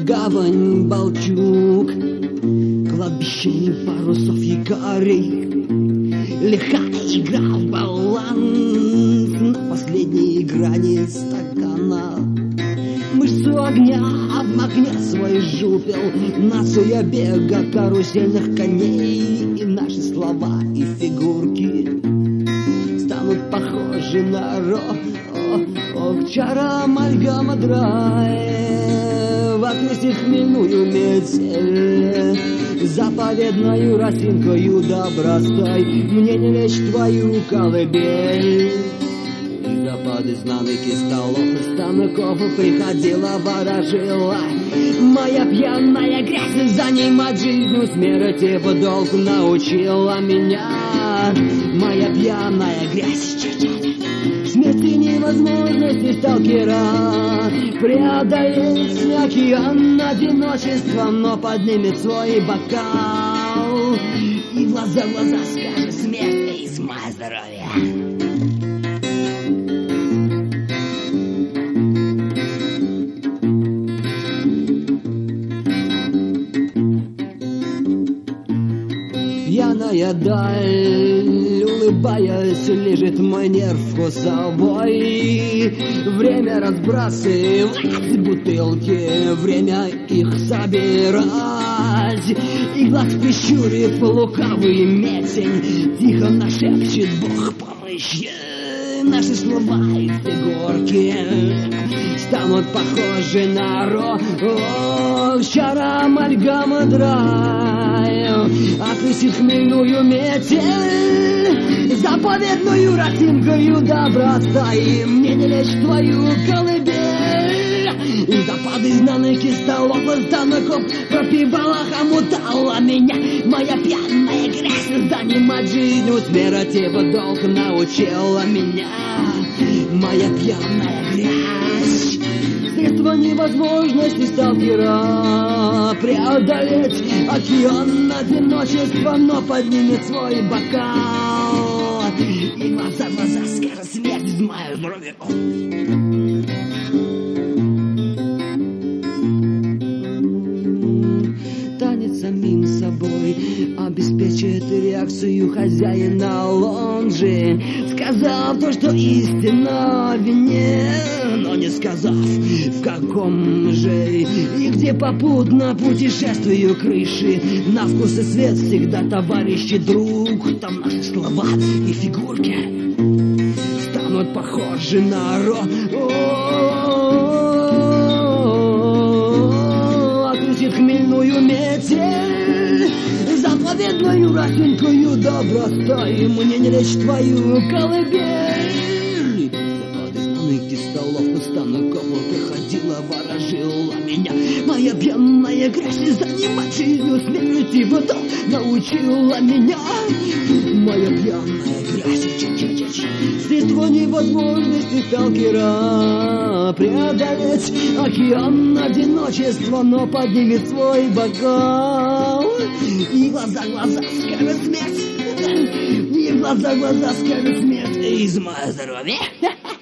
гавань Балчук, кладбище парусов якорей. Лихая игра в баланс на последней грани стакана. Мышцу огня в огне свой жупел, нацуя бега карусельных коней. И наши слова и фигурки станут похожи на чара амальгама драйв. Отнеси хмельную метель заповедною росинкою добра стай. Мне не лечь твою колыбель. Запады знаныки столов и станков приходила, ворожила. Моя пьяная грязь занимать жизнью смерти в долг научила меня. Моя пьяная грязь смерти невозможности сталкера. Преодолеть океан одиночества, но поднимет свой бокал и глаза в глаза скажет: смерть, из моя здоровья. Пьяная даль, улыбаясь, лежит мой нерв вкусовой. Время разбрасывать бутылки, время их собирать. И глаз прищурив лукавый метень, тихо нашепчет: Бог помощи. Наши слова и фигурки станут похожи на чара амальгама драйв. Отнеси хмельную метель заповедную росинкою добра стай. Мне не лечь твою колыбель. И запады знаных столов и станков пропивала, хомутала меня. Моя пьяная грязь занимать жизнью смерти в долг научила меня. Моя пьяная грязь средство невозможности сталкера. Преодолеть океан одиночества, но поднимет свой бокал и глаза в глаза скажет: смерть, из моя здоровья. Танец самим собой обеспечит реакцию хозяина лонжи, сказав то, что истина в вине, но не сказав, в каком же и где попутно путешествую крыши. На вкус и цвет всегда товарищ и друг. Там наши слова и фигурки станут похожи на отнесит хмельную метель заповедную росинкою добра стай. Мне не лечь твою колыбель. Запады знаных столов и станков приходила, ворожила меня. Моя пьяная грязь занимать жизнью смерти в долг научила меня. Моя пьяная грязь средство невозможности сталкера. Преодолеть океан одиночества, но поднимет свой бокал и глаза в глаза скажет: смерть. И глаза в глаза скажет: смерть, из моя здоровья.